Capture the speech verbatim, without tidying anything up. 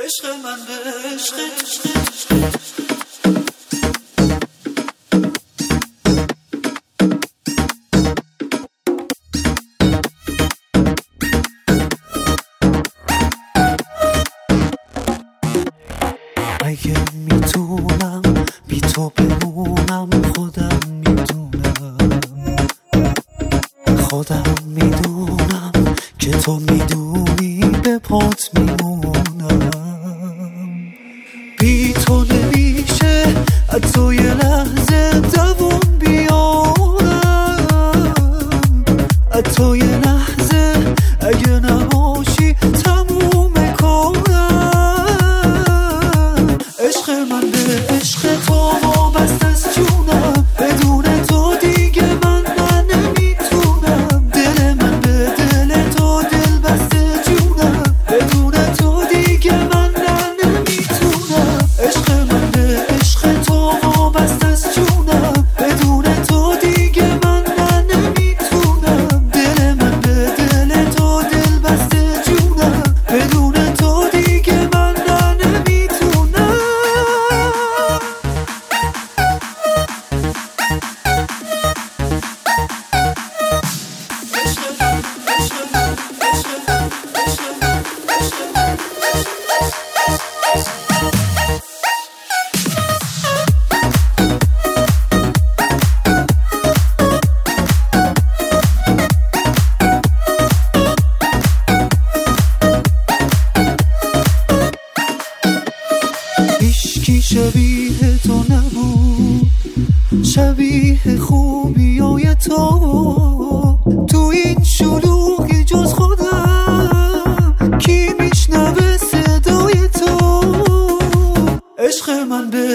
عشق من به عشق عشق اگه میتونم بی تو بمونم خودم میدونم خودم میدونم که تو میدونی به پات میمونم بی تو نمیشه حتی یه لحظه دووم بیارم حتی یه لحظه اگه نباشی تموم کارم عشق من به عشق تو وابسته است جونم بدون تو دیگه من من نمیتونم دل من به دل تو دل بسته جونم بدون تو دیگه من من نمیتونم عشق من به عشق تو وابسته است جونم بدون تو دیگه من من نمیتونم دل من به دل تو دل بسته جونم بدون تو دیگه من من نمیتونم هیچکی شبیه تو نبود شبیه خوبیای تو تو این شلوغی جز خودم کی میشنوه صدای تو عشق من به